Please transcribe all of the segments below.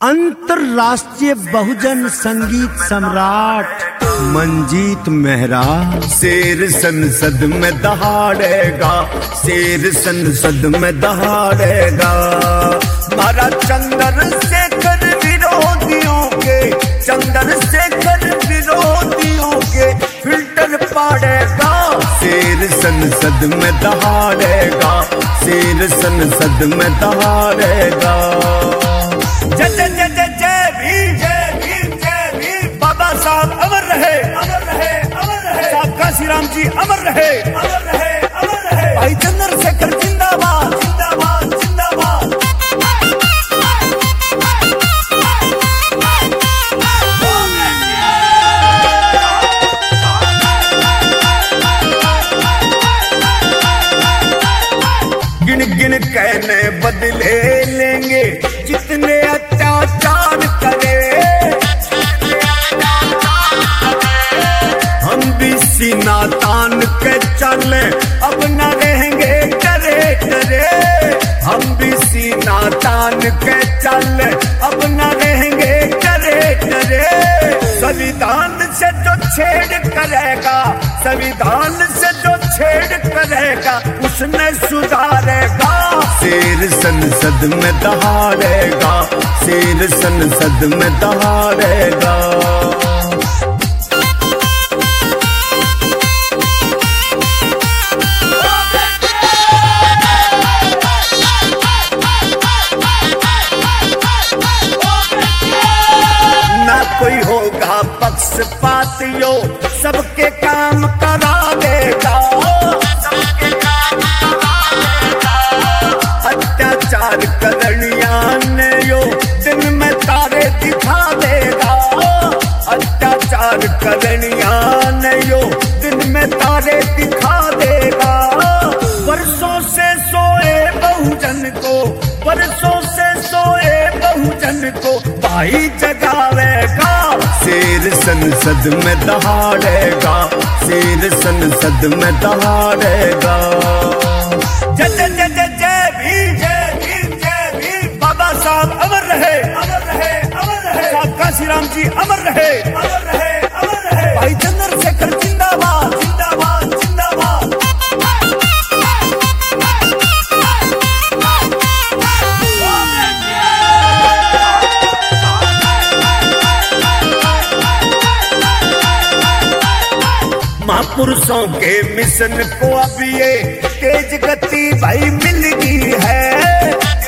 अंतरराष्ट्रीय बहुजन संगीत सम्राट मंजीत मेहरा शेर संसद में दहाड़ेगा, शेर संसद में दहाड़ेगा। मारा चंद्रशेखर विरोधियों के, चंद्रशेखर विरोधियों के फिल्टर पाड़ेगा। शेर संसद में दहाड़ेगा, शेर संसद में दहाड़ेगा। जय जय जय जय जय भीम, जय भीम, जय भीम। बाबा साहब अमर रहे, अमर रहे, अमर रहे। साहब काशीराम जी अमर रहे, अमर रहे, अमर रहे। भाई चंद्रशेखर जिंदाबाद, जिंदाबाद, जिंदाबाद। गिन गिन कहने बदले लेंगे जितने अत्याचार करे। हम भी सीना तान के चले, अब न रहेंगे डरे डरे। हम भी सीना तान के चले, अब न रहेंगे डरे डरे। संविधान से जो छेड़ करेगा, संविधान से जो छेड़ करेगा उसने सुधारेगा। शेर संसद में दहाड़ेगा, शेर संसद में दहाड़ेगा। ना कोई होगा पक्षपातियों, सबके काम करा देगा। अत्याचार करनियाने यो दिन में तारे दिखा देगा। अत्याचार करनियाने यो दिन में तारे दिखा देगा। वर्षों से सोए बहुजन को, वर्षों से सोए बहुजन को भाई जगावेगा। शेर संसद में दहाड़ेगा, शेर संसद में दहाड़ेगा। जय जय जय जय जय भीम, जय भीम, जय भीम। बाबा साहब अमर रहे, अमर रहे, अमर रहे। साहब काशीराम जी अमर रहे, अमर रहे, अमर रहे। भाई चंद्रशेखर जिंदाबाद, जिंदाबाद, जिंदाबाद। महापुरुषों के मिशन को अब ये तेज गति भाई मिल गई है।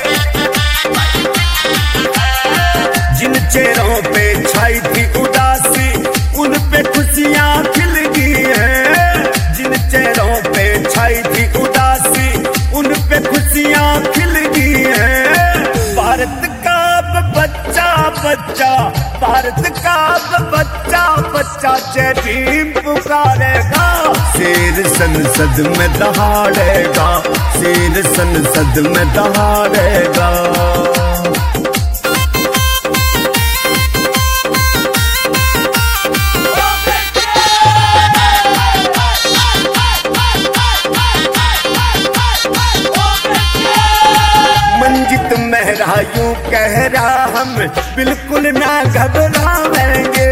जिन चेहरों पे छाई थी उदासी उन पे खुशियां खिल गई हैं। जिन चेहरों पे छाई थी उदासी उन पे खुशियां खिल गई हैं। भारत का बच्चा बच्चा, भारत का बच्चा बच्चा जय भीम पुकारेगा। शेर संसद में दहाड़ेगा, शेर संसद में दहाड़ेगा। मंजीत मेहरा यूं कह रहा, हम बिल्कुल ना घबराएंगे।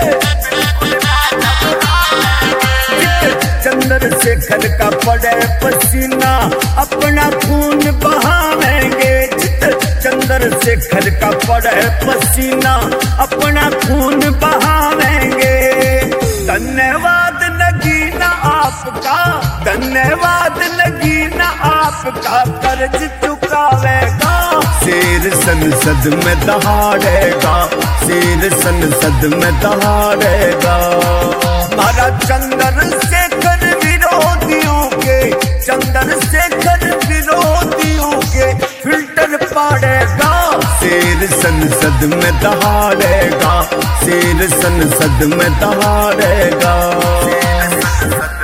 चंद्रशेखर का पड़े पसीना अपना खून बहावेंगे। चंद्रशेखर का पड़े पसीना अपना खून बहावेंगे। धन्यवाद नगीना आपका, धन्यवाद नगीना आपका कर्ज चुकावेगा। शेर संसद में दहाड़ेगा, शेर संसद में दहाड़ेगा। मारा चंद्रशेखर विरोधियों के, चंद्रशेखर विरोधियों के फिल्टर पाड़ेगा। शेर संसद में दहाड़ेगा, शेर संसद में दहाड़ेगा।